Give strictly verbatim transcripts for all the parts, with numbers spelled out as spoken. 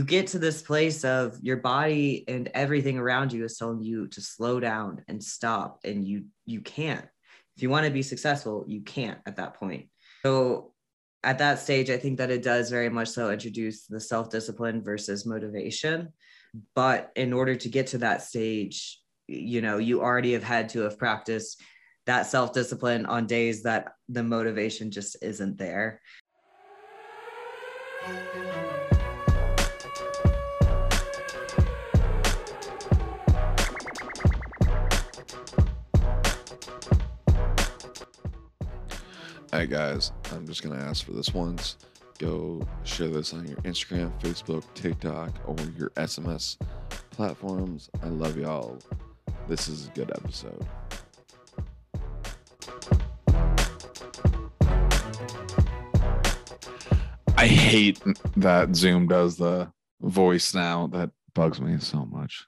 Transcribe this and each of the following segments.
get to this place of your body and everything around you is telling you to slow down and stop, and you you can't. If you want to be successful, you can't at that point. So at that stage, I think that it does very much so introduce the self-discipline versus motivation. But in order to get to that stage, you know, you already have had to have practiced that self-discipline on days that the motivation just isn't there. All right, guys, I'm just going to ask for this once. Go share this on your Instagram, Facebook, TikTok, or your S M S platforms. I love y'all. This is a good episode. I hate that Zoom does the voice now. That bugs me so much.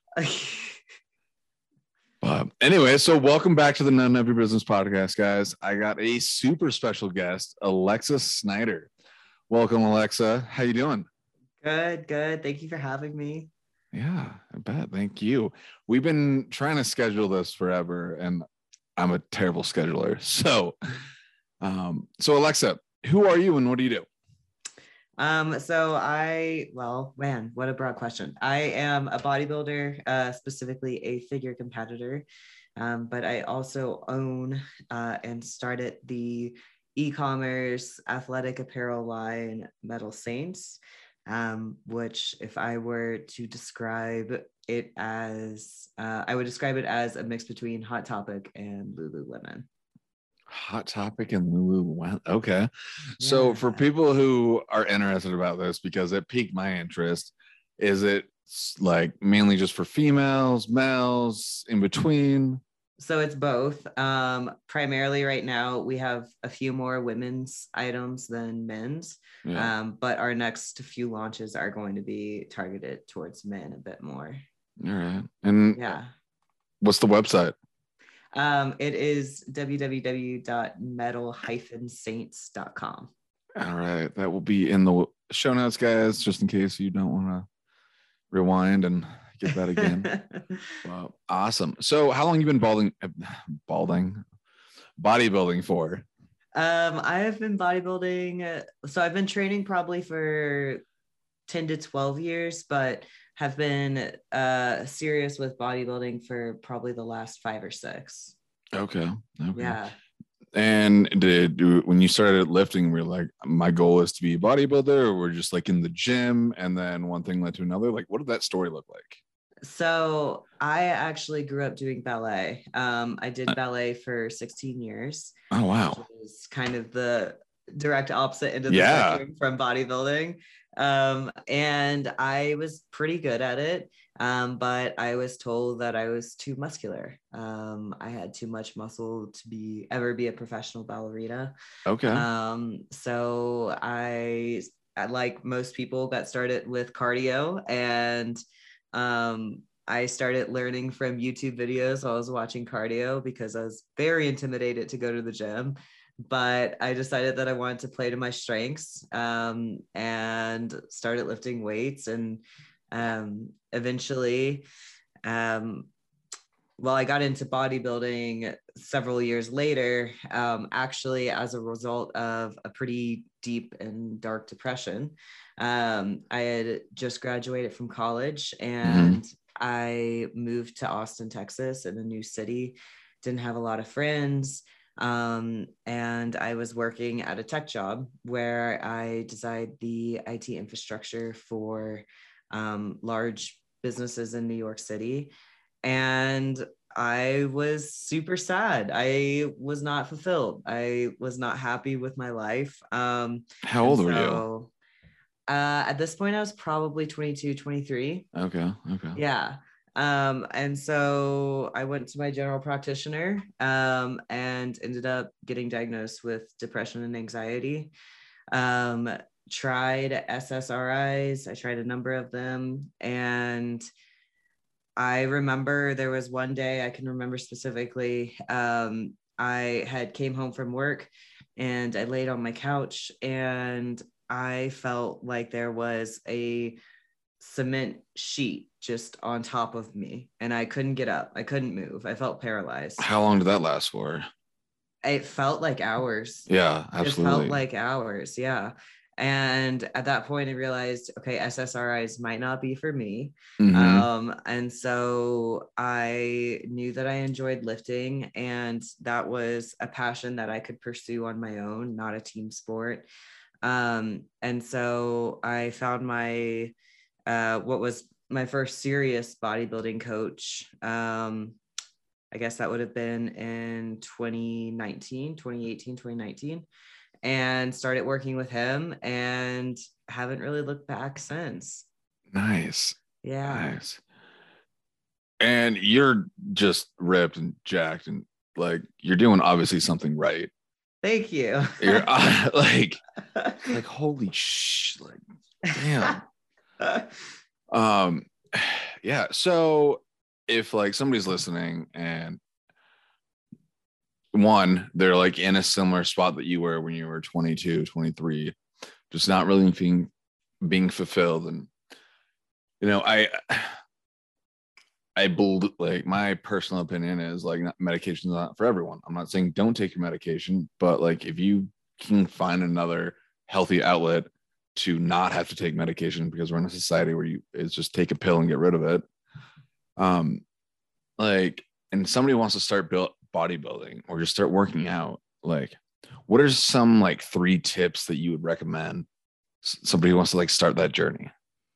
But anyway, so welcome back to the None of Your Business podcast, guys. I got a super special guest, Alexa Snyder. Welcome, Alexa. How you doing? Good, good. Thank you for having me. Yeah, I bet. Thank you. We've been trying to schedule this forever, and I'm a terrible scheduler. So, um, so Alexa, who are you and what do you do? Um, so I, well, man, what a broad question. I am a bodybuilder, uh, specifically a figure competitor, um, but I also own uh, and started the e-commerce athletic apparel line Metal Saints, um, which if I were to describe it as, uh, I would describe it as a mix between Hot Topic and Lululemon. Hot Topic and Lululemon. Okay. Yeah. So for people who are interested about this, because it piqued my interest, is it like mainly just for females, males, in between? So it's both. Um, primarily right now, we have a few more women's items than men's, yeah. um, but our next few launches are going to be targeted towards men a bit more. All right. And yeah, what's the website? Um, it is w w w dot metal saints dot com. All right. That will be in the show notes, guys, just in case you don't want to rewind and get that again. Wow. Awesome. So how long have you been balding, balding, bodybuilding for? Um, I have been bodybuilding. So I've been training probably for ten to twelve years, but have been uh, serious with bodybuilding for probably the last five or six. Okay. Okay. Yeah. And did when you started lifting, were you like, my goal is to be a bodybuilder, or we're just like in the gym and then one thing led to another? Like, what did that story look like? So I actually grew up doing ballet. Um, I did ballet for sixteen years. Oh, wow. Which is kind of the direct opposite end of the yeah. spectrum from bodybuilding. Um, and I was pretty good at it. Um, but I was told that I was too muscular. Um, I had too much muscle to be ever be a professional ballerina. Okay. Um, so I, like most people, got started with cardio, and um, I started learning from YouTube videos while I was watching cardio because I was very intimidated to go to the gym. But I decided that I wanted to play to my strengths, um, and started lifting weights. And um, eventually, um, well, I got into bodybuilding several years later, um, actually as a result of a pretty deep and dark depression. Um, I had just graduated from college, and mm-hmm. I moved to Austin, Texas, in a new city, didn't have a lot of friends. Um, and I was working at a tech job where I designed the I T infrastructure for um, large businesses in New York City. And I was super sad. I was not fulfilled. I was not happy with my life. Um, How old so, were you? Uh, at this point, I was probably twenty-two, twenty-three. Okay. Okay. Yeah. Um, and so I went to my general practitioner um, and ended up getting diagnosed with depression and anxiety. Um, tried S S R Is. I tried a number of them. And I remember there was one day I can remember specifically. Um, I had came home from work and I laid on my couch, and I felt like there was a cement sheet just on top of me, and I couldn't get up. I couldn't move. I felt paralyzed. How long did that last for? It felt like hours. Yeah, It felt absolutely. like hours. Yeah. And at that point, I realized, okay, S S R Is might not be for me. Mm-hmm. Um, and so I knew that I enjoyed lifting, and that was a passion that I could pursue on my own, not a team sport. Um, and so I found my, uh, what was my first serious bodybuilding coach. Um, I guess that would have been in twenty nineteen, twenty eighteen, twenty nineteen, and started working with him and haven't really looked back since. Nice. Yeah. Nice. And you're just ripped and jacked and like you're doing obviously something right. Thank you. You're uh, like, like holy sh, like damn. Um, yeah. So if like somebody's listening and one, they're like in a similar spot that you were when you were twenty-two, twenty-three, just not really being being fulfilled, and you know, I I believe, like, my personal opinion is like medication is not for everyone. I'm not saying don't take your medication, but like if you can find another healthy outlet to not have to take medication, because we're in a society where you it's just take a pill and get rid of it. Um, like, and somebody wants to start build bodybuilding or just start working out, like, what are some like three tips that you would recommend somebody who wants to like start that journey?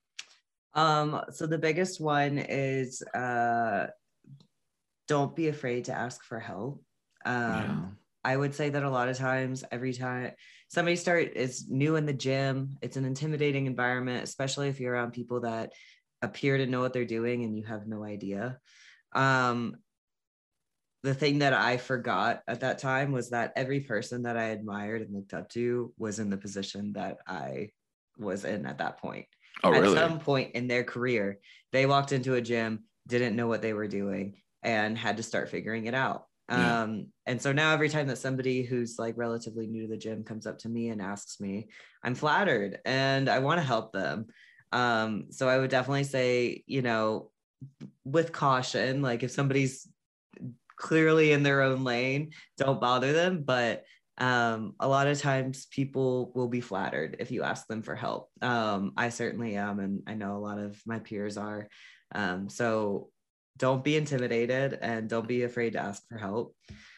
Um, so the biggest one is uh, don't be afraid to ask for help. Um, Yeah. I would say that a lot of times, every time somebody start is new in the gym, it's an intimidating environment, especially if you're around people that appear to know what they're doing and you have no idea. Um, the thing that I forgot at that time was that every person that I admired and looked up to was in the position that I was in at that point. Oh, At really? some point in their career, they walked into a gym, didn't know what they were doing, and had to start figuring it out. Yeah. Um, and so now every time that somebody who's like relatively new to the gym comes up to me and asks me, I'm flattered and I want to help them. Um, so I would definitely say, you know, with caution, like if somebody's clearly in their own lane, don't bother them. But um, a lot of times people will be flattered if you ask them for help. Um, I certainly am, and I know a lot of my peers are. Um, so don't be intimidated and don't be afraid to ask for help.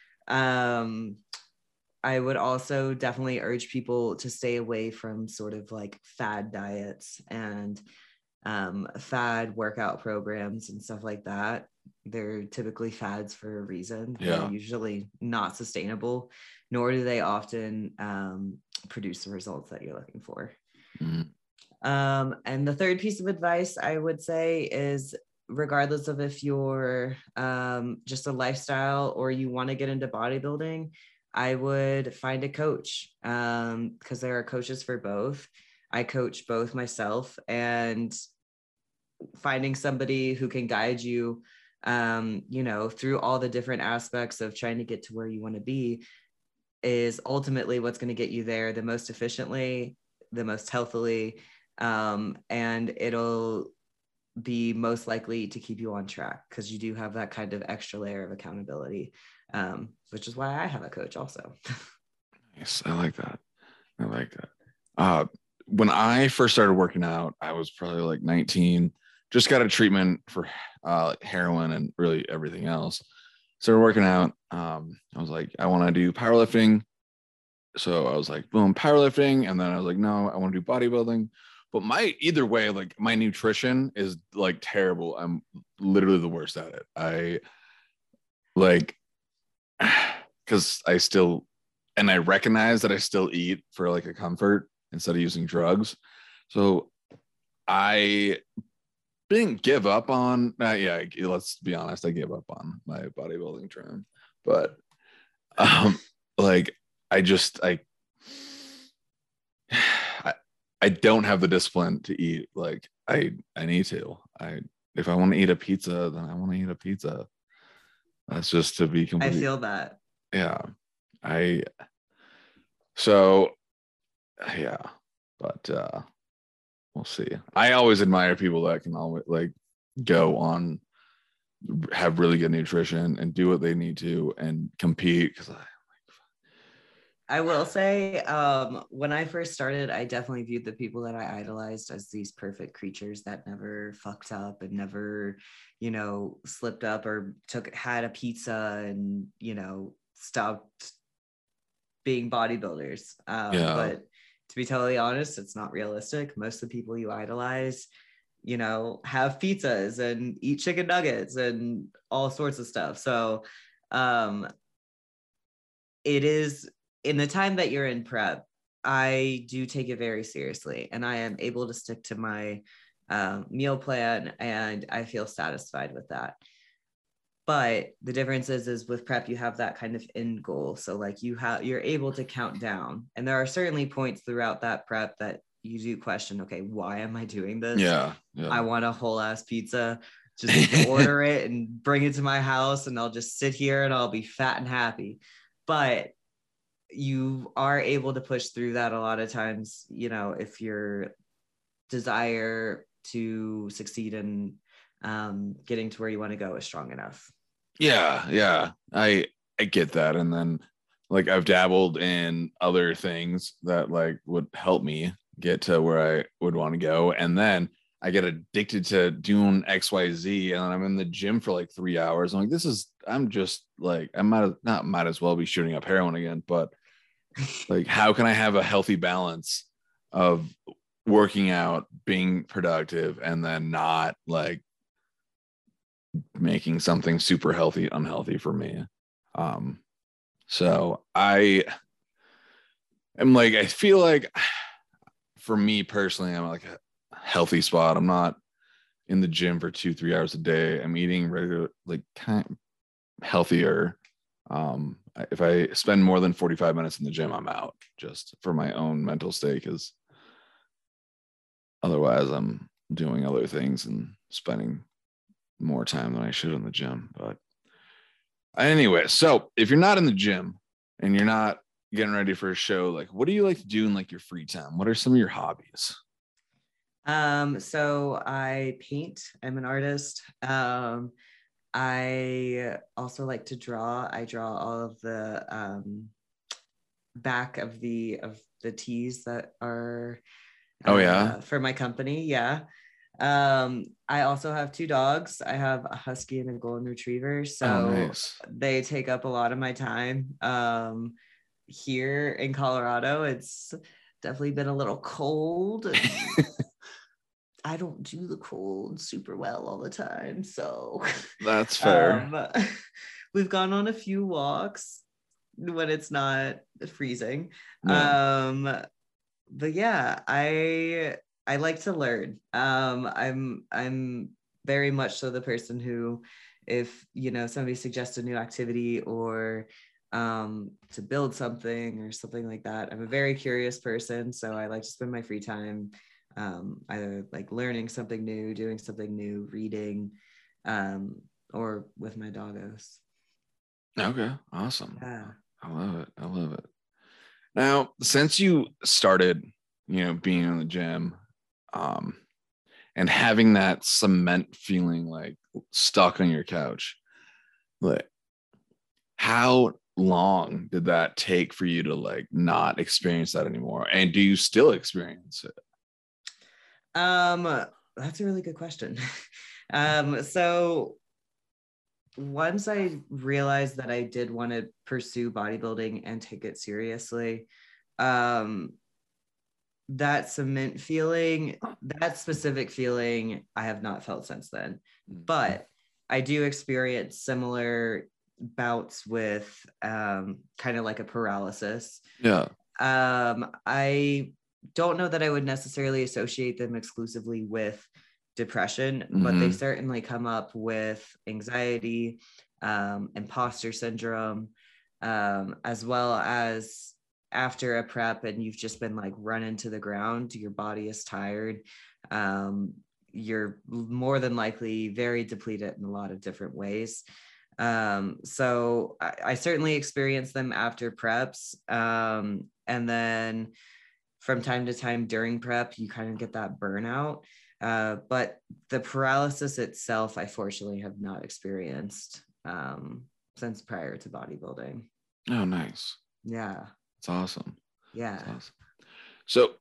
Um, I would also definitely urge people to stay away from sort of like fad diets and um, fad workout programs and stuff like that. They're typically fads for a reason. Yeah. They're usually not sustainable, nor do they often um, produce the results that you're looking for. Mm-hmm. Um, and the third piece of advice I would say is, regardless of if you're um, just a lifestyle or you want to get into bodybuilding, I would find a coach, um, because there are coaches for both. I coach both myself, and finding somebody who can guide you, um, you know, through all the different aspects of trying to get to where you want to be is ultimately what's going to get you there the most efficiently, the most healthily, um, and it'll be most likely to keep you on track because you do have that kind of extra layer of accountability, um, which is why I have a coach also. Yes, I like that. I like that. Uh, when I first started working out, I was probably like nineteen, just got a treatment for uh, like heroin and really everything else. Started working out. Um, I was like, I want to do powerlifting. So I was like, boom, powerlifting. And then I was like, no, I want to do bodybuilding. But my, either way, like my nutrition is like terrible. I'm literally the worst at it. I like, because I still, and I recognize that I still eat for like a comfort instead of using drugs. So I didn't give up on, uh, yeah, let's be honest, I gave up on my bodybuilding dream. But um, like, I just, I, I, I don't have the discipline to eat. Like I, I need to, I, if I want to eat a pizza, then I want to eat a pizza. That's just to be completely, I feel that. Yeah. I, so yeah, but, uh, we'll see. I always admire people that can always like go on, have really good nutrition and do what they need to and compete. Because I I will say, um, when I first started, I definitely viewed the people that I idolized as these perfect creatures that never fucked up and never, you know, slipped up or took had a pizza and, you know, stopped being bodybuilders. Um, yeah, but to be totally honest, it's not realistic. Most of the people you idolize, you know, have pizzas and eat chicken nuggets and all sorts of stuff. So um, it is in the time that you're in prep, I do take it very seriously and I am able to stick to my um, meal plan and I feel satisfied with that. But the difference is, is with prep, you have that kind of end goal. So like you have, you're able to count down. And there are certainly points throughout that prep that you do question, okay, why am I doing this? yeah, yeah. I want a whole ass pizza. Just order it and bring it to my house and I'll just sit here and I'll be fat and happy. But you are able to push through that a lot of times, you know, if your desire to succeed in um, getting to where you want to go is strong enough. Yeah, yeah. I I get that. And then like I've dabbled in other things that like would help me get to where I would want to go. And then I get addicted to doing X Y Z and I'm in the gym for like three hours. I'm like, this is I'm just like I might not might as well be shooting up heroin again, but like how can I have a healthy balance of working out, being productive, and then not like making something super healthy unhealthy for me. Um, so I am like, I feel like for me personally, I'm like a healthy spot. I'm not in the gym for two, three hours a day. I'm eating regular, like kind of healthier. Um, if I spend more than forty-five minutes in the gym, I'm out just for my own mental state. Cause otherwise I'm doing other things and spending more time than I should in the gym. But anyway, so if you're not in the gym and you're not getting ready for a show, like what do you like to do in like your free time? What are some of your hobbies? Um, so I paint. I'm an artist. Um, I also like to draw. I draw all of the um, back of the of the tees that are Oh yeah. uh, for my company. Yeah. Um, I also have two dogs. I have a husky and a golden retriever. Oh So nice. they take up a lot of my time. Um, here in Colorado, it's definitely been a little cold. I don't do the cold super well all the time. So That's fair. um, we've gone on a few walks when it's not freezing. Yeah. Um, but yeah, I I like to learn. Um, I'm I'm very much so the person who, if you know somebody suggests a new activity or um, to build something or something like that, I'm a very curious person. So I like to spend my free time um, either like learning something new, doing something new, reading, um, or with my doggos. Okay. Awesome. Yeah. I love it. I love it. Now, since you started, you know, being in the gym, um, and having that cement feeling like stuck on your couch, like how long did that take for you to like not experience that anymore? And do you still experience it? Um, that's a really good question. um, so once I realized that I did want to pursue bodybuilding and take it seriously, um, that cement feeling, that specific feeling, I have not felt since then. But I do experience similar bouts with um, kind of like a paralysis. Yeah. Um, I don't know that I would necessarily associate them exclusively with depression, mm-hmm. but they certainly come up with anxiety, um, imposter syndrome, um, as well as after a prep and you've just been like run into the ground, your body is tired. Um, you're more than likely very depleted in a lot of different ways. Um, so I, I certainly experienced them after preps. Um, and then from time to time during prep, you kind of get that burnout. Uh, but the paralysis itself, I fortunately have not experienced um, since prior to bodybuilding. Oh, nice. Yeah. It's awesome. Yeah. It's awesome. So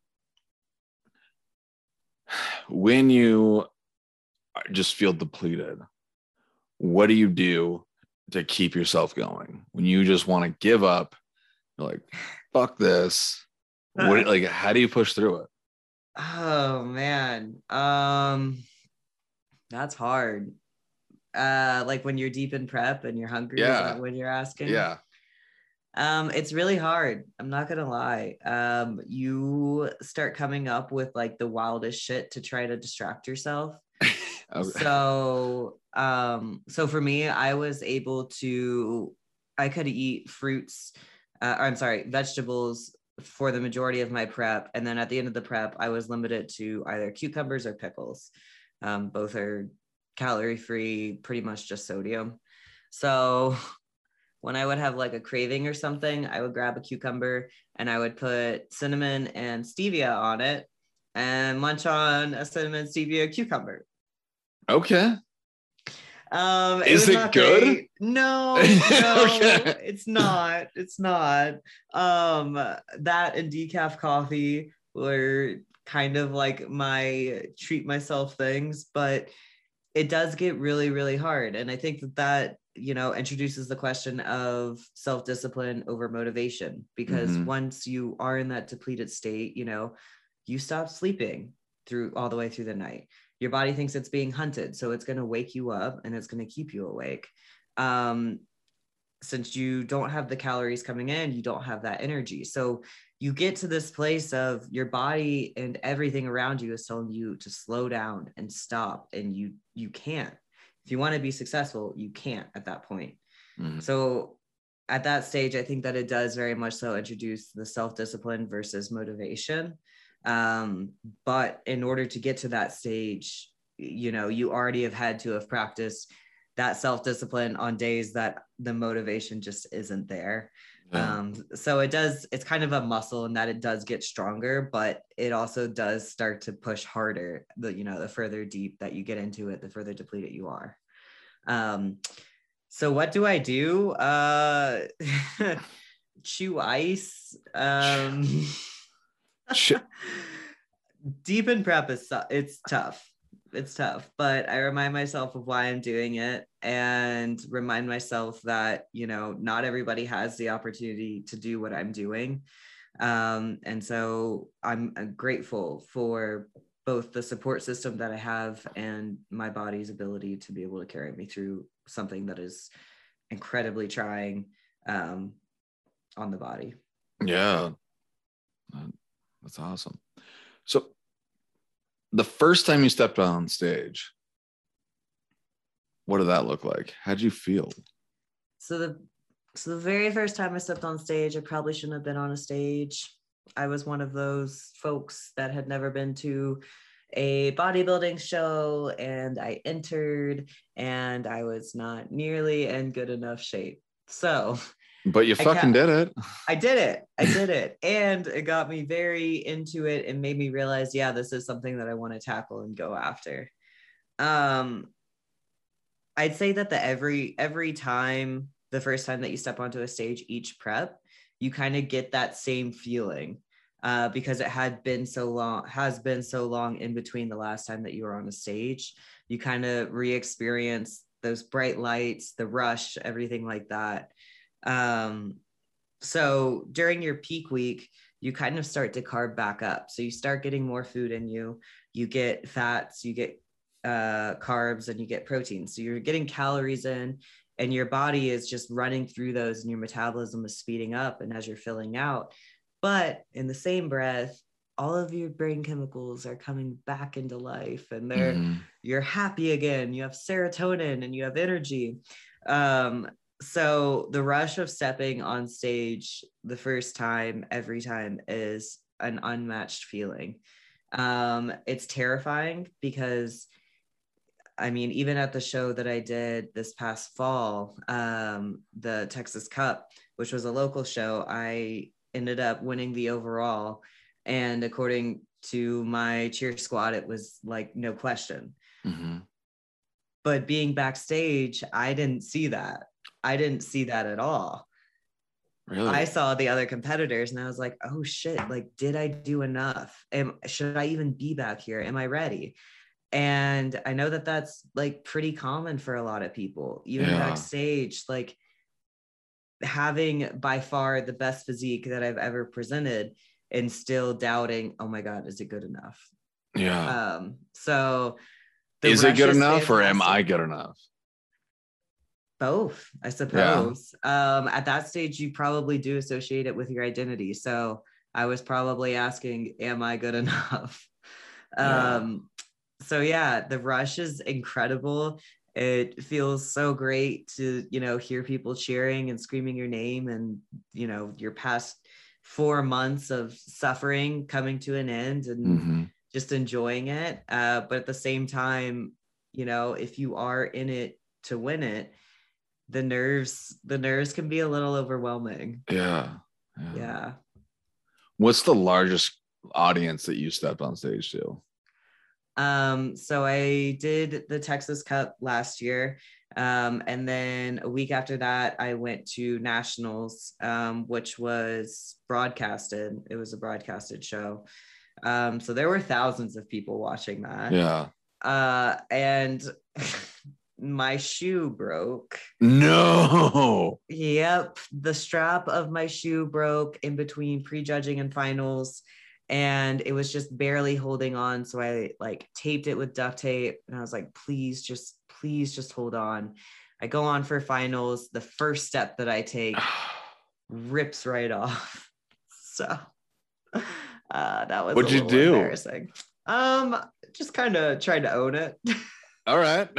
when you just feel depleted, what do you do to keep yourself going? When you just want to give up, you're like, fuck this. What, like, how do you push through it? Oh man. Um, that's hard. Uh, like when you're deep in prep and you're hungry, Yeah. is that when you're asking? Yeah. Um, it's really hard. I'm not gonna lie. Um, you start coming up with like the wildest shit to try to distract yourself. Okay. So, um, so for me, I was able to, I could eat fruits, uh, I'm sorry, vegetables for the majority of my prep. And then at the end of the prep, I was limited to either cucumbers or pickles. Um, both are calorie free, pretty much just sodium. So when I would have like a craving or something, I would grab a cucumber and I would put cinnamon and stevia on it and munch on a cinnamon stevia cucumber. Okay. Um, Is it, it good? Great. No, no, okay. It's not. It's not. Um, that and decaf coffee were kind of like my treat myself things, but it does get really, really hard. And I think that that, you know, introduces the question of self-discipline over motivation, because mm-hmm. once you are in that depleted state, you know, you stop sleeping through all the way through the night. Your body thinks it's being hunted, so it's going to wake you up and it's going to keep you awake. Um, since you don't have the calories coming in, you don't have that energy. So you get to this place of your body and everything around you is telling you to slow down and stop, and you you can't. If you want to be successful, you can't at that point. Mm-hmm. So at that stage, I think that it does very much so introduce the self-discipline versus motivation. Um, but in order to get to that stage, you know, you already have had to have practiced that self-discipline on days that the motivation just isn't there. Yeah. Um, so it does, it's kind of a muscle in that it does get stronger, but it also does start to push harder. The, you know, the further deep that you get into it, the further depleted you are. Um, so what do I do? Uh, chew ice. Um, deep in prep is it's tough. It's tough, but I remind myself of why I'm doing it and remind myself that, you know, not everybody has the opportunity to do what I'm doing. Um, and so I'm, I'm grateful for both the support system that I have and my body's ability to be able to carry me through something that is incredibly trying um, on the body. Yeah, that's awesome. So the first time you stepped on stage, what did that look like? How'd you feel? So the so the very first time I stepped on stage, I probably shouldn't have been on a stage. I was one of those folks that had never been to a bodybuilding show, and I entered and I was not nearly in good enough shape. So but you fucking did it. I did it. I did it. And it got me very into it and made me realize, yeah, this is something that I want to tackle and go after. Um, I'd say that the every every time, the first time that you step onto a stage, each prep, you kind of get that same feeling uh, because it had been so long, has been so long in between the last time that you were on a stage. You kind of re-experience those bright lights, the rush, everything like that. Um, so during your peak week, you kind of start to carb back up. So you start getting more food in you, you get fats, you get uh, carbs, and you get protein. So you're getting calories in, and your body is just running through those, and your metabolism is speeding up. And as you're filling out, but in the same breath, all of your brain chemicals are coming back into life, and they're, mm-hmm. you're happy again. You have serotonin and you have energy. Um, So the rush of stepping on stage the first time, every time, is an unmatched feeling. Um, it's terrifying because, I mean, even at the show that I did this past fall, um, the Texas Cup, which was a local show, I ended up winning the overall. And according to my cheer squad, it was like no question. Mm-hmm. But being backstage, I didn't see that. I didn't see that at all. Really? I saw the other competitors and I was like, oh shit, like, did I do enough? Am, should I even be back here? Am I ready? And I know that that's like pretty common for a lot of people, even yeah. backstage, like having by far the best physique that I've ever presented and still doubting, oh my God, is it good enough? Yeah. Um, so is it good enough fantastic. Or am I good enough? Both, I suppose. Yeah. Um, at that stage, you probably do associate it with your identity. So I was probably asking, am I good enough? Yeah. Um, so yeah, the rush is incredible. It feels so great to, you know, hear people cheering and screaming your name, and, you know, your past four months of suffering coming to an end, and mm-hmm. just enjoying it. Uh, but at the same time, you know, if you are in it to win it, the nerves, the nerves can be a little overwhelming. Yeah. Yeah. yeah. What's the largest audience that you stepped on stage to? Um, so I did the Texas Cup last year. Um, and then a week after that, I went to Nationals, um, which was broadcasted. It was a broadcasted show. Um, so there were thousands of people watching that. Yeah. Uh, and my shoe broke. No. Yep. The strap of my shoe broke in between prejudging and finals, and it was just barely holding on. So I like taped it with duct tape, and I was like, please just, please just hold on. I go on for finals. The first step that I take rips right off. So uh, that was What'd a little you do? embarrassing. Um, just kind of tried to own it. All right.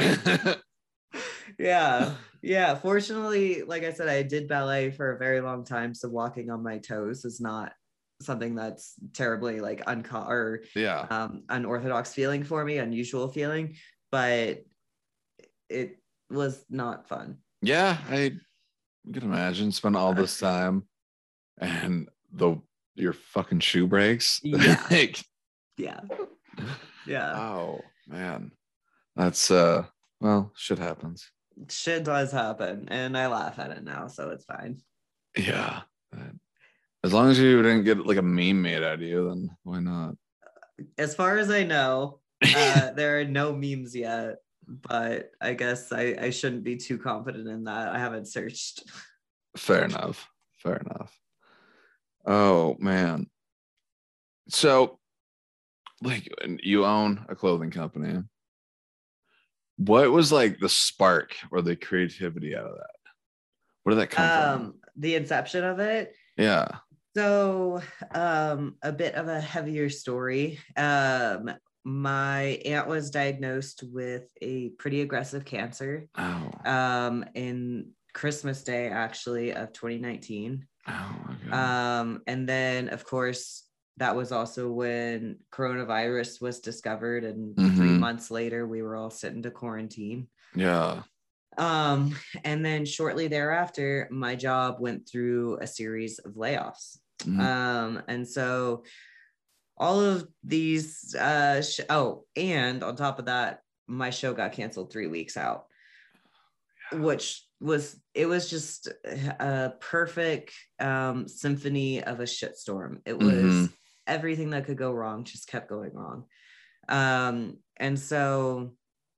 yeah. Yeah. Fortunately, like I said, I did ballet for a very long time. So walking on my toes is not something that's terribly like unco- or yeah. um, unorthodox feeling for me, unusual feeling, but it was not fun. Yeah. I can imagine spend all this time and the, your fucking shoe breaks. Yeah. yeah. Yeah. Oh man. That's uh well, shit happens. Shit does happen, and I laugh at it now, so it's fine. Yeah. As long as you didn't get like a meme made out of you, then why not? As far as I know, uh, there are no memes yet, but I guess I, I shouldn't be too confident in that. I haven't searched. Fair enough. Fair enough. Oh man. So, like, you own a clothing company. What was like the spark or the creativity out of that? Where did that come um, from? The inception of it? Yeah. So um, a bit of a heavier story. Um, my aunt was diagnosed with a pretty aggressive cancer oh. um, in Christmas Day, actually, of twenty nineteen. Oh, okay. Um, and then, of course, that was also when coronavirus was discovered, and mm-hmm. three months later, we were all sent into quarantine. Yeah. Um, and then shortly thereafter, my job went through a series of layoffs. Mm-hmm. Um, and so all of these, uh, sh- oh, and on top of that, my show got canceled three weeks out, yeah. which was, it was just a perfect um, symphony of a shitstorm. It was mm-hmm. everything that could go wrong just kept going wrong. Um, and so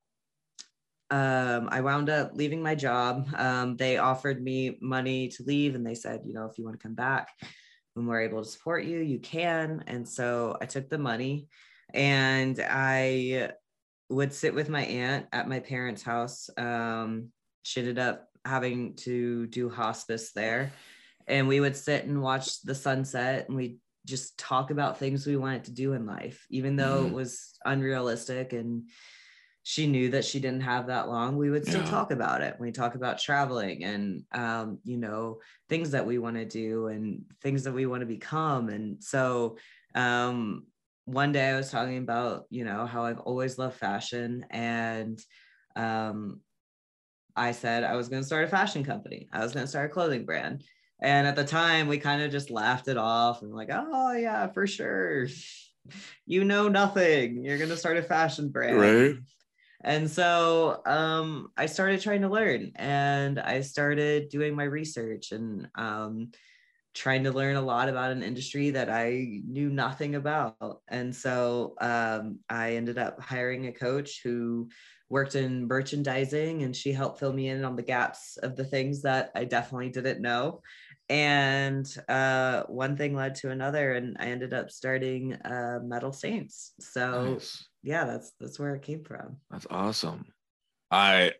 Um, I wound up leaving my job. Um, they offered me money to leave, and they said, you know, if you want to come back when we're able to support you, you can. And so I took the money, and I would sit with my aunt at my parents' house. Um, she ended up having to do hospice there, and we would sit and watch the sunset, and we just talk about things we wanted to do in life, even though mm-hmm. it was unrealistic and she knew that she didn't have that long. We would still yeah. talk about it. We talk about traveling and, um, you know, things that we want to do and things that we want to become. And so um, one day I was talking about, you know, how I've always loved fashion. And um, I said I was going to start a fashion company. I was going to start a clothing brand. And at the time, we kind of just laughed it off and like, oh yeah, for sure. You know nothing. You're gonna start a fashion brand. Right. And so um, I started trying to learn, and I started doing my research and um, trying to learn a lot about an industry that I knew nothing about. And so um, I ended up hiring a coach who worked in merchandising, and she helped fill me in on the gaps of the things that I definitely didn't know. And uh, one thing led to another, and I ended up starting uh, Metal Saints. So Nice. yeah, that's that's where it came from. That's awesome. I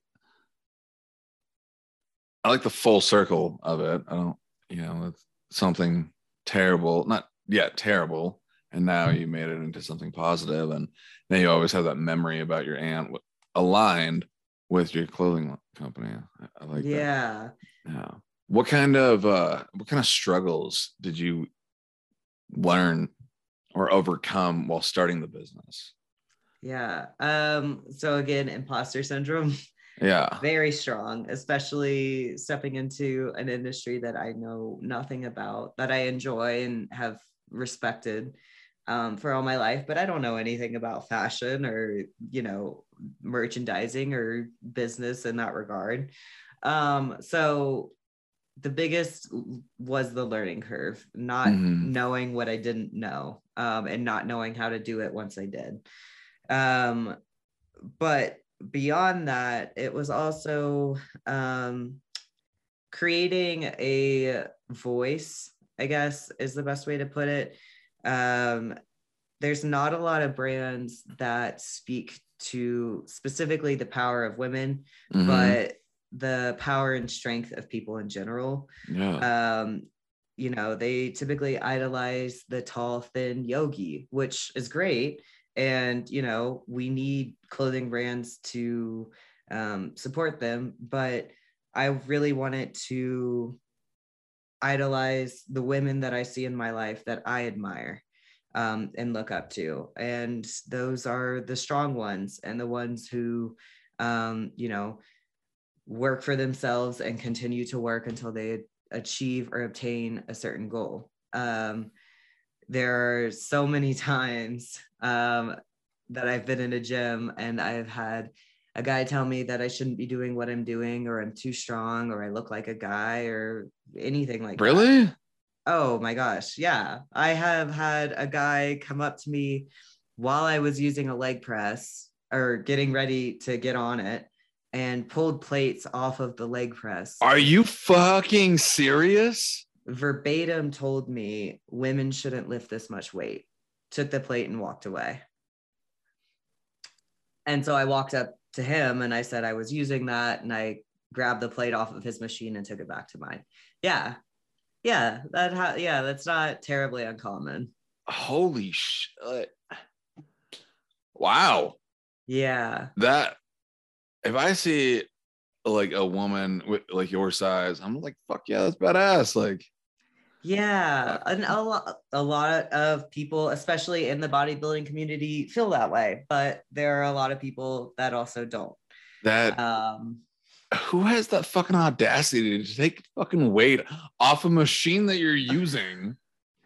I like the full circle of it. I don't, you know, it's something terrible, not yet terrible, and now you made it into something positive, and now you always have that memory about your aunt aligned with your clothing company. I, I like that. Yeah. Yeah. What kind of uh what kind of struggles did you learn or overcome while starting the business? Yeah. Um, so again, imposter syndrome, Yeah. very strong, especially stepping into an industry that I know nothing about, that I enjoy and have respected um, for all my life, but I don't know anything about fashion or, you know, merchandising or business in that regard. Um, so the biggest was the learning curve, not Mm-hmm. knowing what I didn't know, um, and not knowing how to do it once I did. Um, but beyond that, it was also um, creating a voice, I guess is the best way to put it. Um, there's not a lot of brands that speak to specifically the power of women, Mm-hmm. but the power and strength of people in general. Yeah. Um, you know, they typically idolize the tall, thin yogi, which is great. And, you know, we need clothing brands to um, support them. But I really wanted to idolize the women that I see in my life that I admire um, and look up to. And those are the strong ones and the ones who, um, you know, work for themselves and continue to work until they achieve or obtain a certain goal. Um, there are so many times um, that I've been in a gym and I've had a guy tell me that I shouldn't be doing what I'm doing, or I'm too strong, or I look like a guy, or anything like that. Really? Oh my gosh. Yeah. I have had a guy come up to me while I was using a leg press or getting ready to get on it and pulled plates off of the leg press. Are you fucking serious? Verbatim told me women shouldn't lift this much weight, took the plate and walked away. And so I walked up to him and I said I was using that, and I grabbed the plate off of his machine and took it back to mine. Yeah. Yeah, that ha- yeah, that's not terribly uncommon. Holy shit. Wow. Yeah. That, if I see like a woman with like your size, I'm like, fuck yeah, that's badass. Like, yeah, and a lot, a lot of people, especially in the bodybuilding community, feel that way, but there are a lot of people that also don't. That um who has that fucking audacity to take fucking weight off a machine that you're using?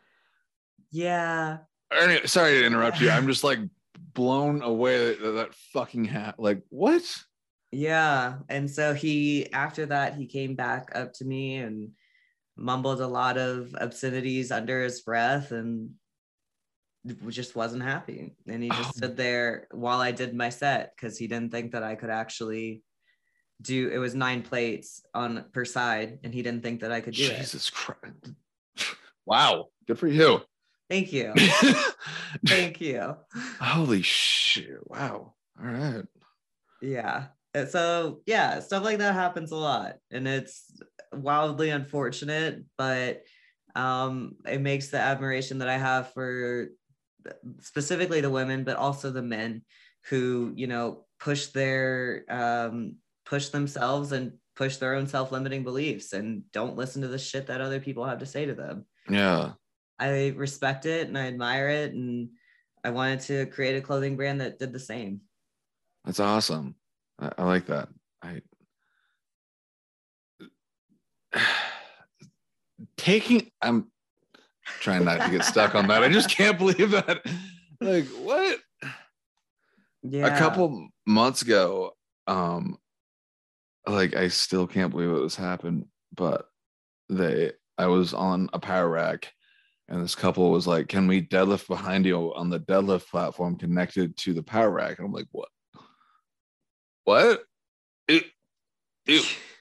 Yeah. Anyway, sorry to interrupt you. I'm just like blown away that that fucking hat. Like, what? Yeah. And so he, after that, he came back up to me and mumbled a lot of obscenities under his breath and just wasn't happy. And he just Oh. stood there while I did my set because he didn't think that I could actually do it. Was nine plates on per side, and he didn't think that I could do Jesus it. Jesus Christ. Wow. Good for you. Thank you. Thank you. Holy shit. Wow. All right. Yeah. So yeah, stuff like that happens a lot, and it's wildly unfortunate, but um, it makes the admiration that I have for specifically the women, but also the men who, you know, push their um, push themselves and push their own self-limiting beliefs and don't listen to the shit that other people have to say to them. Yeah. I respect it and I admire it, and I wanted to create a clothing brand that did the same. That's awesome. I, I like that. I taking, I'm trying not to get stuck on that. I just can't believe that. Like, what? Yeah. A couple months ago, um, like I still can't believe it was happened, but they, I was on a power rack and this couple was like, can we deadlift behind you on the deadlift platform connected to the power rack? And I'm like, what? What? It, it,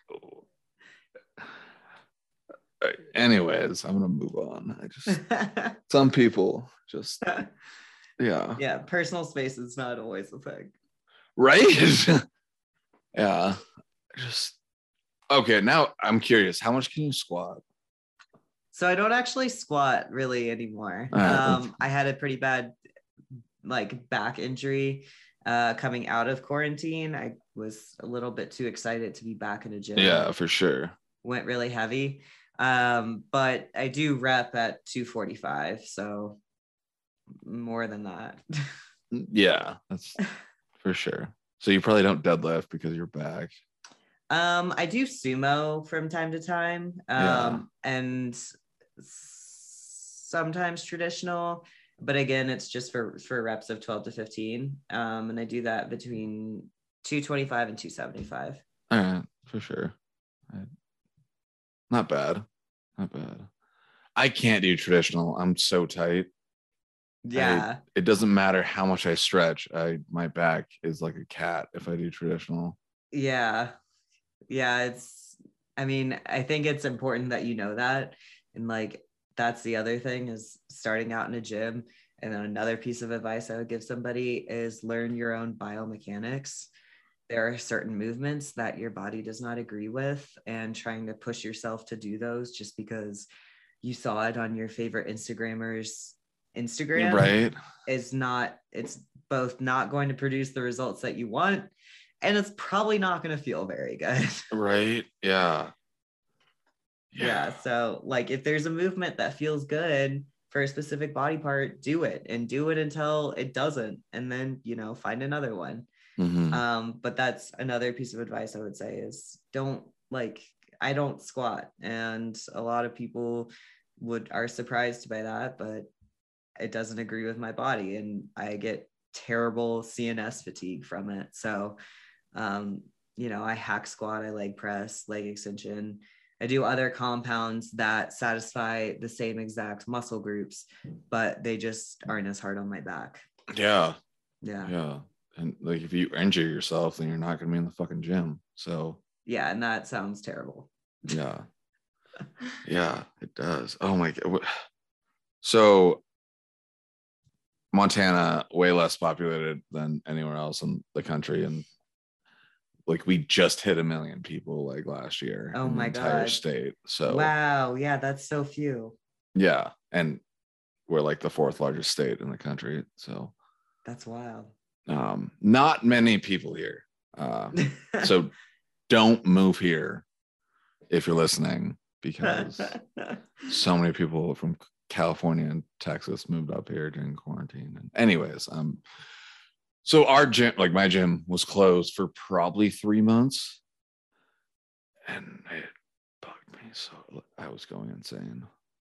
anyways, I'm gonna move on. I just some people just yeah. Yeah, personal space is not always a thing. Right? Yeah. Just okay, now I'm curious. How much can you squat? So I don't actually squat really anymore. Right. Um, I had a pretty bad like back injury uh, coming out of quarantine. I was a little bit too excited to be back in a gym. Yeah, for sure. Went really heavy. Um, but I do rep at two forty-five, so more than that. Yeah, that's for sure. So you probably don't deadlift because you're back. Um, I do sumo from time to time. Um, Yeah. and sometimes traditional, but again, it's just for for reps of twelve to fifteen. Um, and I do that between two twenty-five and two seventy-five. All right, for sure. Not bad. Not bad. I can't do traditional. I'm so tight. Yeah. I, it doesn't matter how much I stretch. I my back is like a cat if I do traditional. Yeah. Yeah, it's I mean, I think it's important that you know that. And like that's the other thing is starting out in a gym. And then another piece of advice I would give somebody is learn your own biomechanics. There are certain movements that your body does not agree with, and trying to push yourself to do those just because you saw it on your favorite Instagrammer's Instagram, right, is not, it's both not going to produce the results that you want, and it's probably not going to feel very good. right, yeah. yeah. Yeah. So like if there's a movement that feels good for a specific body part, do it and do it until it doesn't. And then, you know, find another one. Mm-hmm. Um, but that's another piece of advice I would say is don't like, I don't squat, and a lot of people would are surprised by that, but it doesn't agree with my body and I get terrible C N S fatigue from it. So, um, you know, I hack squat, I leg press, leg extension. I do other compounds that satisfy the same exact muscle groups, but they just aren't as hard on my back. Yeah. Yeah. Yeah. And like if you injure yourself, then you're not going to be in the fucking gym. So, yeah. And that sounds terrible. Yeah. Yeah, it does. Oh my God. So, Montana, way less populated than anywhere else in the country. And like we just hit a million people like last year oh in the my entire God. state. So, wow. Yeah, that's so few. Yeah. And we're like the fourth largest state in the country. So, that's wild. Um, not many people here. Uh, so don't move here if you're listening, because so many people from California and Texas moved up here during quarantine. And anyways, um, so our gym, like my gym, was closed for probably three months, and it bugged me. So I was going insane,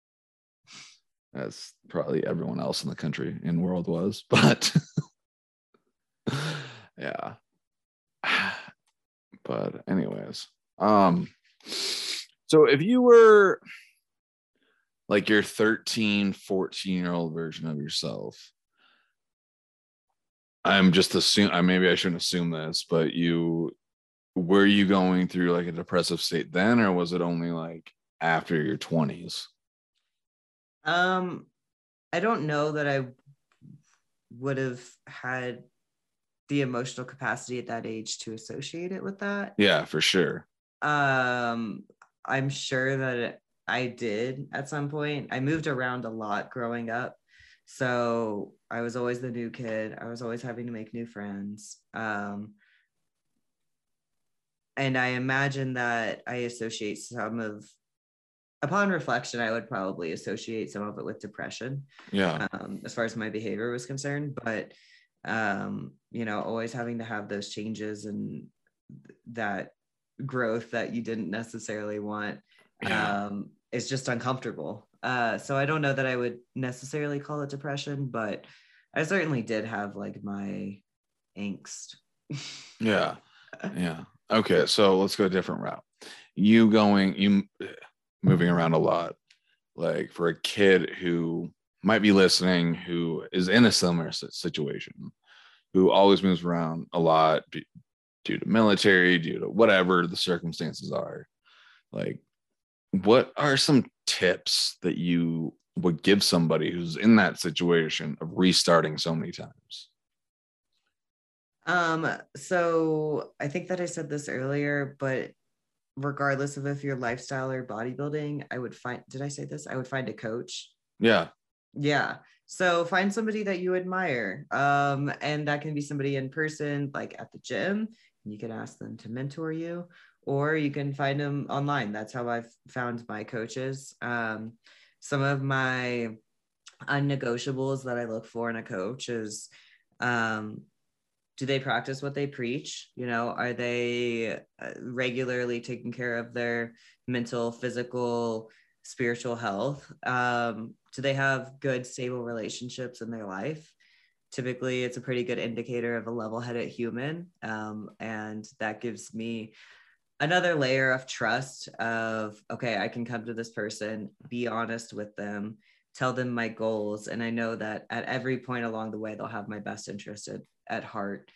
as probably everyone else in the country and world was, but. Yeah. But anyways, um, so if you were like your thirteen, fourteen year old version of yourself, I'm just assuming, maybe I shouldn't assume this, but you, were you going through like a depressive state then, or was it only like after your twenties? Um, I don't know that I would have had the emotional capacity at that age to associate it with that. Yeah, for sure. Um, I'm sure that it, I did at some point. I moved around a lot growing up. So I was always the new kid. I was always having to make new friends. Um, and I imagine that I associate some of, upon reflection, I would probably associate some of it with depression. Yeah. Um, as far as my behavior was concerned. But um you know, always having to have those changes and that growth that you didn't necessarily want. Yeah. um is just uncomfortable. Uh, so I don't know that I would necessarily call it depression, but I certainly did have like my angst. Yeah. Yeah. Okay. So let's go a different route. You going, you moving around a lot, like for a kid who might be listening, who is in a similar situation, who always moves around a lot due to military, due to whatever the circumstances are. Like, what are some tips that you would give somebody who's in that situation of restarting so many times? Um, so I think that I said this earlier, but regardless of if you're lifestyle or bodybuilding, I would find, did I say this? I would find a coach. Yeah. Yeah. So find somebody that you admire. Um, and that can be somebody in person, like at the gym. You can ask them to mentor you, or you can find them online. That's how I've found my coaches. Um, some of my unnegotiables that I look for in a coach is, um, do they practice what they preach? You know, are they uh, regularly taking care of their mental, physical, spiritual health? Um, do they have good, stable relationships in their life? Typically, it's a pretty good indicator of a level-headed human. Um, and that gives me another layer of trust of, okay, I can come to this person, be honest with them, tell them my goals. And I know that at every point along the way, they'll have my best interest at, at heart,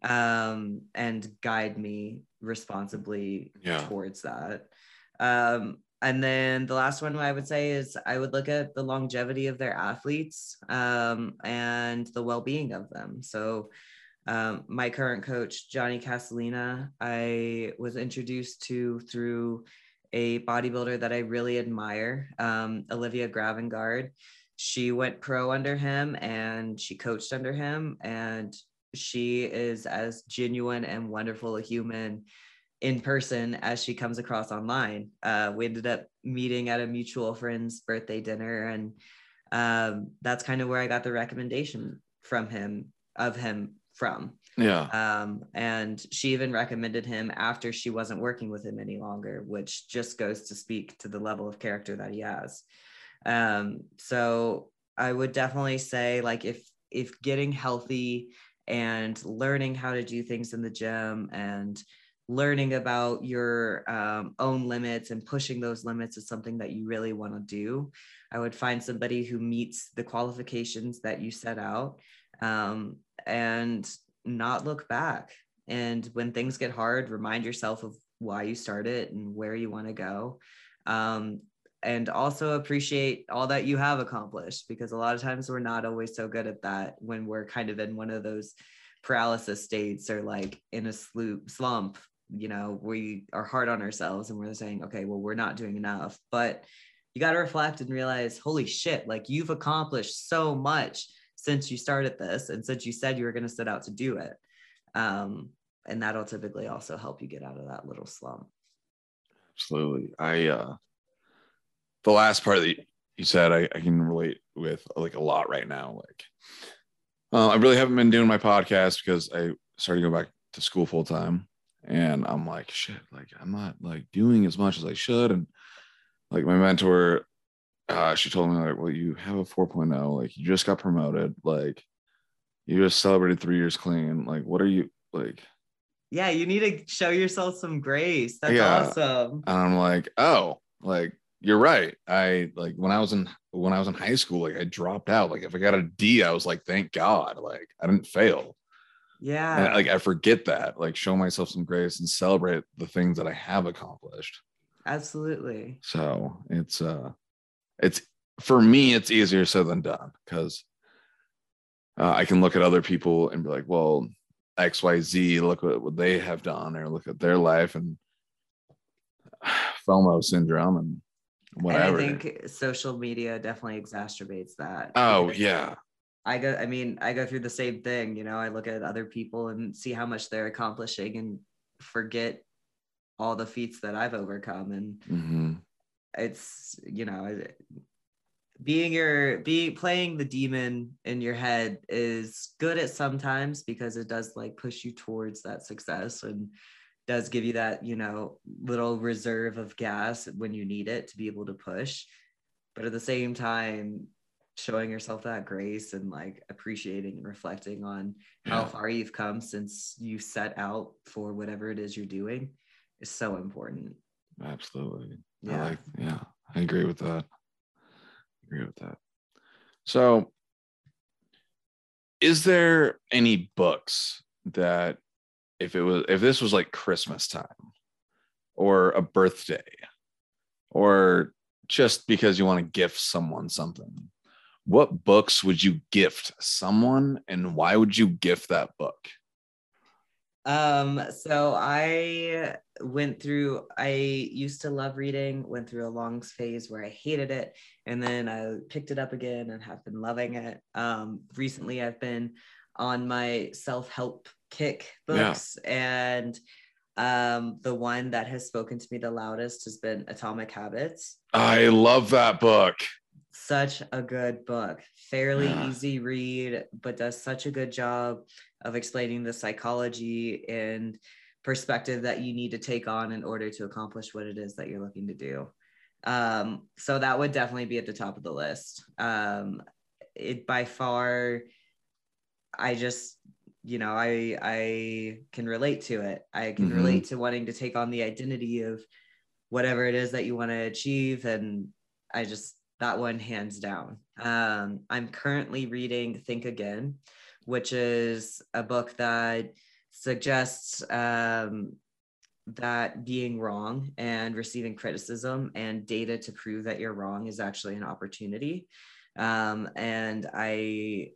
um, and guide me responsibly Yeah. towards that. Um, and then the last one I would say is I would look at the longevity of their athletes, um, and the well-being of them. So um, my current coach, Johnny Castellina, I was introduced to through a bodybuilder that I really admire, um, Olivia Gravengard. She went pro under him and she coached under him, and she is as genuine and wonderful a human in person as she comes across online. Uh, we ended up meeting at a mutual friend's birthday dinner, and um, that's kind of where I got the recommendation from him, of him from. Yeah. Um, and she even recommended him after she wasn't working with him any longer, which just goes to speak to the level of character that he has. Um, so I would definitely say, like, if if getting healthy and learning how to do things in the gym and learning about your um, own limits and pushing those limits is something that you really want to do, I would find somebody who meets the qualifications that you set out, um, and not look back. And when things get hard, remind yourself of why you started and where you want to go. Um, and also appreciate all that you have accomplished, because a lot of times we're not always so good at that when we're kind of in one of those paralysis states or like in a slump. You know, we are hard on ourselves and we're saying, okay, well, we're not doing enough. But you got to reflect and realize, holy shit, like you've accomplished so much since you started this and since you said you were going to set out to do it. Um, and that'll typically also help you get out of that little slump. Absolutely. I, uh, the last part that you said, I, I can relate with like a lot right now. Like, uh, I really haven't been doing my podcast because I started to go back to school full time, and I'm like, shit, like I'm not like doing as much as I should. And like my mentor, uh, she told me like, well, you have a four point oh, like you just got promoted, like you just celebrated three years clean. Like, what are you like? Yeah, you need to show yourself some grace. That's Yeah. awesome. And I'm like, oh, like you're right. I like when I was in when I was in high school, like I dropped out. Like if I got a D, I was like, thank God, like I didn't fail. Yeah. And like I forget that. Like show myself some grace and celebrate the things that I have accomplished. Absolutely. So it's uh it's for me, it's easier said than done, because uh, I can look at other people and be like, well, X Y Z, look what, what they have done, or look at their life, and FOMO syndrome and whatever. And I think social media definitely exacerbates that. Oh yeah. I go, I mean, I go through the same thing, you know, I look at other people and see how much they're accomplishing and forget all the feats that I've overcome. And mm-hmm. it's, you know, being your be playing the demon in your head is good at sometimes, because it does like push you towards that success and does give you that, you know, little reserve of gas when you need it to be able to push. But at the same time, showing yourself that grace and like appreciating and reflecting on how Yeah. far you've come since you set out for whatever it is you're doing is so important. Absolutely. Yeah. I like, yeah, I agree with that. I agree with that. So, is there any books that if it was if this was like Christmas time or a birthday or just because you want to gift someone something, what books would you gift someone and why would you gift that book? Um, so I went through, I used to love reading, went through a long phase where I hated it, and then I picked it up again and have been loving it. Um, recently I've been on my self-help kick books, yeah. and um, the one that has spoken to me the loudest has been Atomic Habits. I love that book. Such a good book, fairly yeah. easy read, but does such a good job of explaining the psychology and perspective that you need to take on in order to accomplish what it is that you're looking to do. Um, so that would definitely be at the top of the list. Um, it by far, I just, you know, I I can relate to it. I can mm-hmm. relate to wanting to take on the identity of whatever it is that you want to achieve, and I just that one hands down. Um, I'm currently reading Think Again, which is a book that suggests um, that being wrong and receiving criticism and data to prove that you're wrong is actually an opportunity. Um, and I,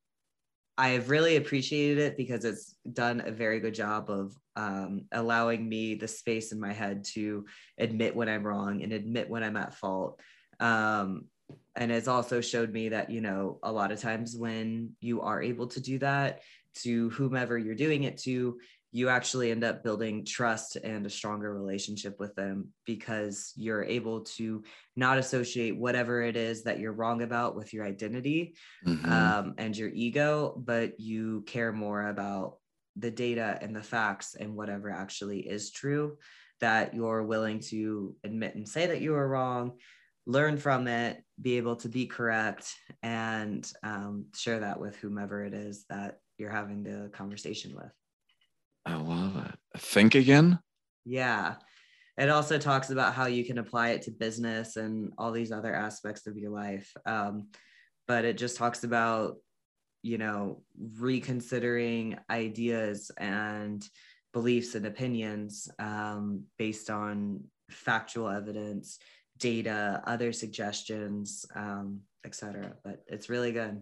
I've really appreciated it because it's done a very good job of um, allowing me the space in my head to admit when I'm wrong and admit when I'm at fault. Um, and it's also showed me that, you know, a lot of times when you are able to do that to whomever you're doing it to, you actually end up building trust and a stronger relationship with them because you're able to not associate whatever it is that you're wrong about with your identity mm-hmm. um, and your ego, but you care more about the data and the facts and whatever actually is true, that you're willing to admit and say that you were wrong, learn from it, be able to be correct, and um, share that with whomever it is that you're having the conversation with. I love it. Think Again? Yeah. It also talks about how you can apply it to business and all these other aspects of your life. Um, but it just talks about, you know, reconsidering ideas and beliefs and opinions um, based on factual evidence, data, other suggestions, um, et cetera. But it's really good.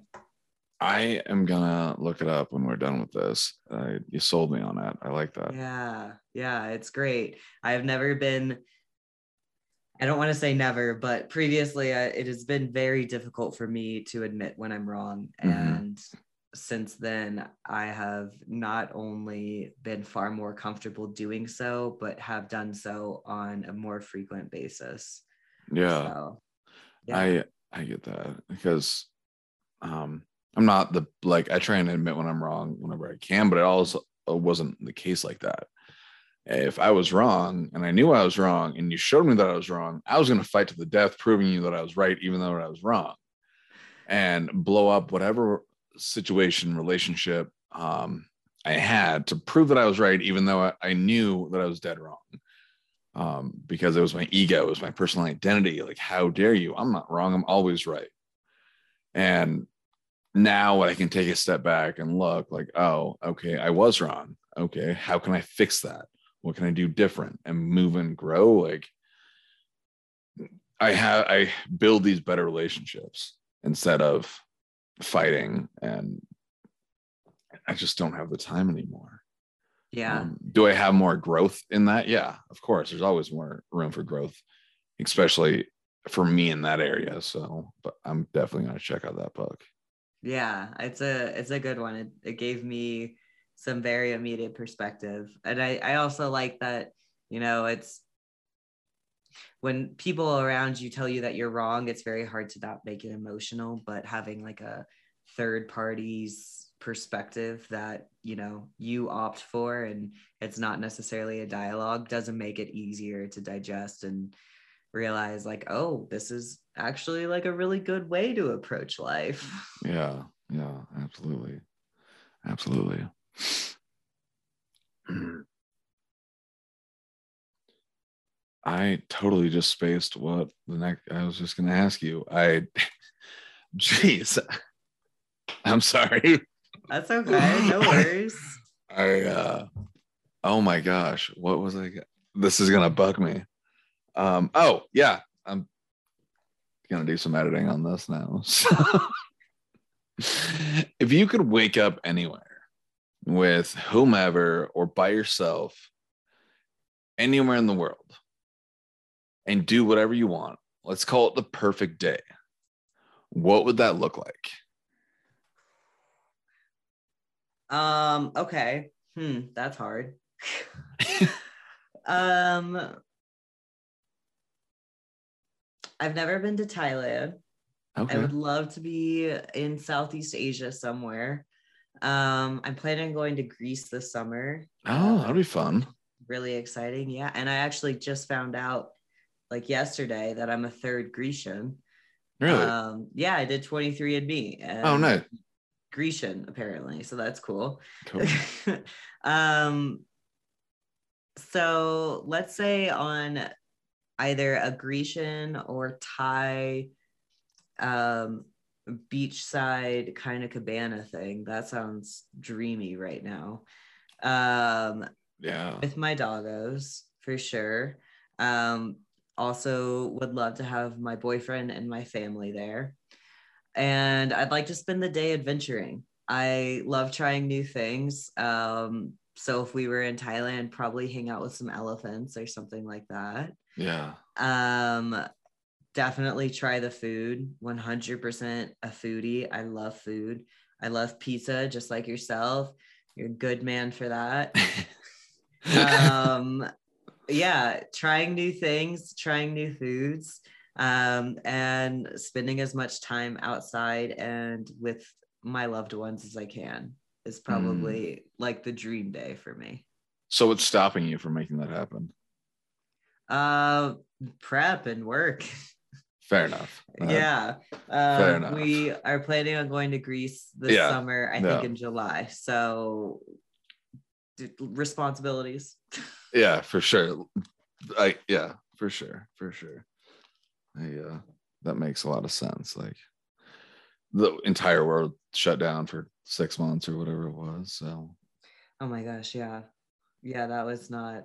I am gonna look it up when we're done with this. Uh, you sold me on that. I like that. Yeah, yeah, it's great. I've never been, I don't want to say never, but previously I, it has been very difficult for me to admit when I'm wrong. Mm-hmm. And since then, I have not only been far more comfortable doing so, but have done so on a more frequent basis. Yeah, so, yeah. I I get that because um, I'm not the like I try and admit when I'm wrong whenever I can, but it also wasn't the case like that. If I was wrong and I knew I was wrong and you showed me that I was wrong, I was going to fight to the death, proving you that I was right, even though I was wrong, and blow up whatever situation, relationship um, I had to prove that I was right, even though I, I knew that I was dead wrong. Um, because it was my ego, it was my personal identity. Like, how dare you? I'm not wrong. I'm always right. And now I can take a step back and look like, oh, okay, I was wrong. Okay, how can I fix that? What can I do different and move and grow? Like, I have, I build these better relationships instead of fighting, and I just don't have the time anymore. Yeah. Um, do I have more growth in that? Yeah, of course. There's always more room for growth, especially for me in that area. So, but I'm definitely going to check out that book. Yeah, it's a it's a good one. It it gave me some very immediate perspective, and I I also like that, you know, it's when people around you tell you that you're wrong, it's very hard to not make it emotional, but having like a third party's perspective that, you know, you opt for, and it's not necessarily a dialogue, doesn't make it easier to digest and realize like, oh, this is actually like a really good way to approach life. Yeah, yeah, absolutely. Absolutely. I totally just spaced what the next I was just gonna ask you. I jeez. I'm sorry. That's okay. No worries. I uh oh my gosh, what was I this is gonna bug me. Um oh yeah, I'm gonna do some editing on this now. So if you could wake up anywhere with whomever or by yourself anywhere in the world and do whatever you want, let's call it the perfect day, what would that look like? Um, okay. Hmm, that's hard. um, I've never been to Thailand. Okay. I would love to be in Southeast Asia somewhere. Um, I'm planning on going to Greece this summer. Oh, Uh, that'd be fun. really exciting. Yeah. And I actually just found out like yesterday that I'm a third Grecian. Really? Um, yeah, I did twenty-three and me. And Oh, nice. Grecian, apparently. So that's cool. Cool. um, so let's say on either a Grecian or Thai um, beachside kind of cabana thing. That sounds dreamy right now. Um, Yeah. with my doggos, for sure. Um, also would love to have my boyfriend and my family there. And I'd like to spend the day adventuring. I love trying new things. Um, so if we were in Thailand, probably hang out with some elephants or something like that. Yeah. Um, definitely try the food. one hundred percent a foodie. I love food. I love pizza, just like yourself. You're a good man for that. um, yeah, trying new things, trying new foods, um, and spending as much time outside and with my loved ones as I can is probably mm. like the dream day for me. So what's stopping you from making that happen? Uh, prep and work. Fair enough. Uh, yeah. Um, fair enough. We are planning on going to Greece this yeah. summer, I think yeah. in July. So d- responsibilities. Yeah, for sure. I yeah, for sure, for sure. I, uh, that makes a lot of sense. Like the entire world shut down for six months or whatever it was. So. Oh my gosh, yeah, yeah, that was not.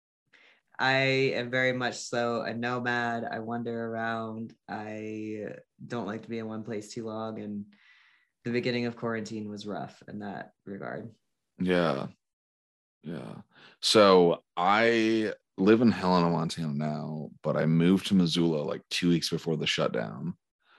I am very much so a nomad. I wander around. I don't like to be in one place too long, and the beginning of quarantine was rough in that regard. Yeah, yeah. So I live in Helena, Montana now, but I moved to Missoula like two weeks before the shutdown,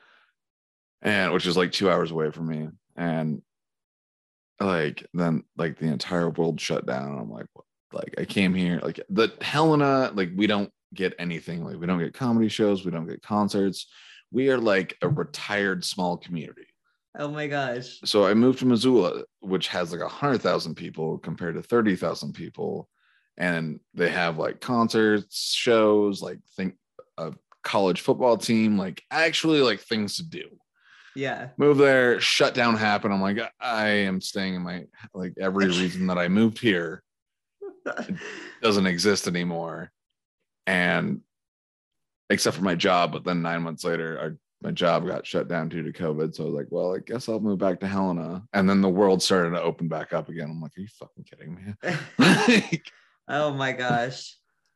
and which is like two hours away from me. And like then like the entire world shut down. I'm like, what? Like I came here, like the Helena, like we don't get anything. Like we don't get comedy shows, we don't get concerts. We are like a retired small community. Oh my gosh. So I moved to Missoula, which has like a hundred thousand people compared to thirty thousand people. And they have like concerts, shows, like think a college football team, like actually like things to do. Yeah. Move there, shut down happened. I'm like, I am staying in my, like every reason that I moved here doesn't exist anymore. And except for my job, but then nine months later, our, my job got shut down due to COVID. So I was like, well, I guess I'll move back to Helena. And then the world started to open back up again. I'm like, are you fucking kidding me? Like, oh my gosh.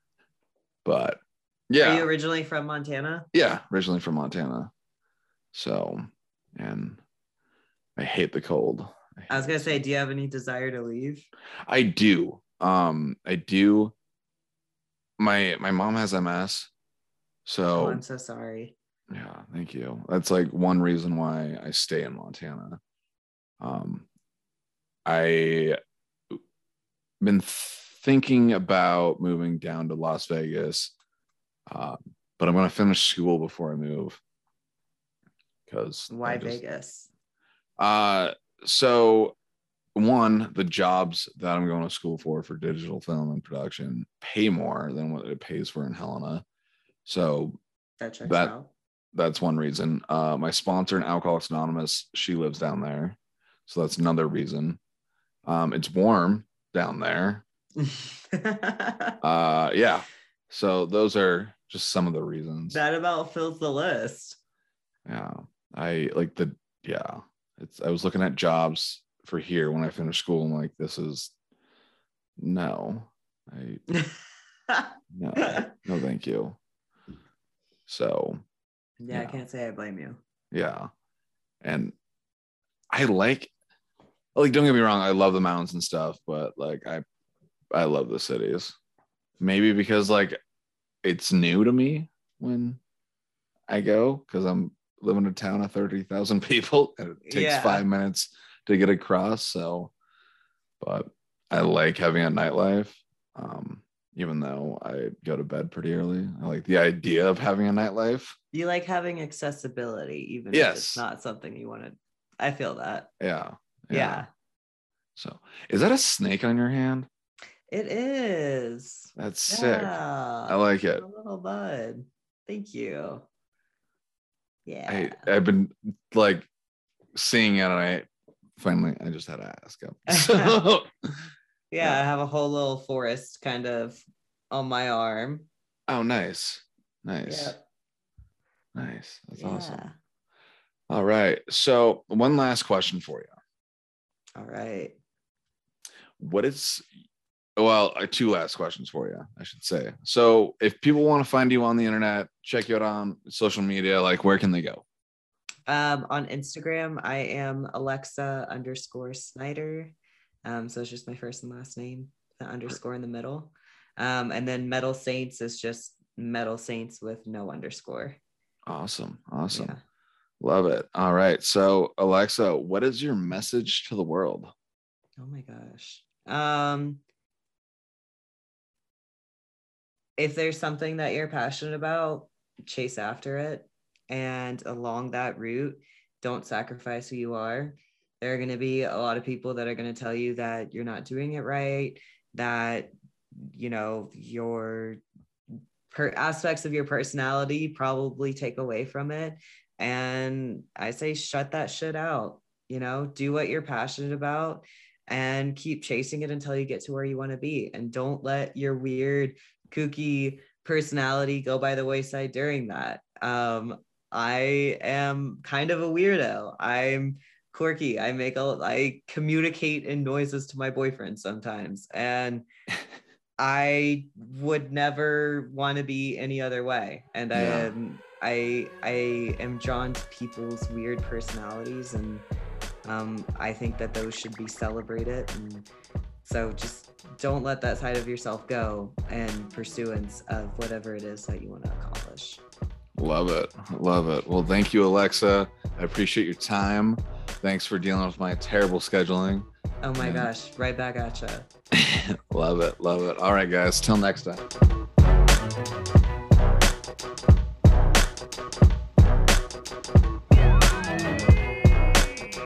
But yeah. Are you originally from Montana? Yeah, originally from Montana. So, and I hate the cold. I, I was going to say, do you have any desire to leave? I do. Um, I do. My my mom has M S. So oh, I'm so sorry. Yeah, thank you. That's like one reason why I stay in Montana. Um, I been thinking about moving down to Las Vegas, uh, but I'm going to finish school before I move. Because why just, Vegas? Uh, so one, the jobs that I'm going to school for for digital film and production pay more than what it pays for in Helena. So That checks that out. that's one reason. Uh, my sponsor in Alcoholics Anonymous, she lives down there, so that's another reason. Um, it's warm down there. uh, yeah. So those are just some of the reasons. That about fills the list. Yeah, I like the yeah. It's I was looking at jobs for here when I finished school. I'm like, this is no, I no, no, thank you. So yeah, yeah, I can't say I blame you. Yeah, and I like like don't get me wrong, I love the mountains and stuff, but like I I love the cities. Maybe because like it's new to me when I go because I'm living in a town of thirty thousand people and it takes yeah. five minutes to get across. So, but I like having a nightlife, um, even though I go to bed pretty early. I like the idea of having a nightlife. You like having accessibility, even yes. if it's not something you want to. I feel that. Yeah. yeah. Yeah. So, is that a snake on your hand? It is. That's yeah. sick. I like it. A little bud. Thank you. Yeah. I, I've been like seeing it and I finally I just had to ask him. So, yeah, yeah, I have a whole little forest kind of on my arm. Oh, nice. Nice. Yeah. Nice. That's yeah. awesome. All right. So one last question for you. All right. What is Well, two last questions for you, I should say. So if people want to find you on the internet, check you out on social media, like where can they go? Um, on Instagram, I am Alexa underscore Snyder. Um, so it's just my first and last name, the underscore in the middle. Um, and then Metal Saints is just Metal Saints with no underscore. Awesome. Awesome. Yeah. Love it. All right. So Alexa, what is your message to the world? Oh my gosh. Um, if there's something that you're passionate about, chase after it. And along that route, don't sacrifice who you are. There are going to be a lot of people that are going to tell you that you're not doing it right, that, you know, your per- aspects of your personality probably take away from it. And I say, shut that shit out, you know, do what you're passionate about and keep chasing it until you get to where you want to be. And don't let your weird, kooky personality go by the wayside during that. Um, I am kind of a weirdo. I'm quirky. I make a, I communicate in noises to my boyfriend sometimes. And I would never want to be any other way. And yeah. I am, I, I am drawn to people's weird personalities. And um, I think that those should be celebrated. And so just don't let that side of yourself go in pursuance of whatever it is that you want to accomplish. Love it. Love it. Well, thank you, Alexa. I appreciate your time. Thanks for dealing with my terrible scheduling. Oh my and... gosh. Right back at you. Love it. Love it. All right, guys. Till next time.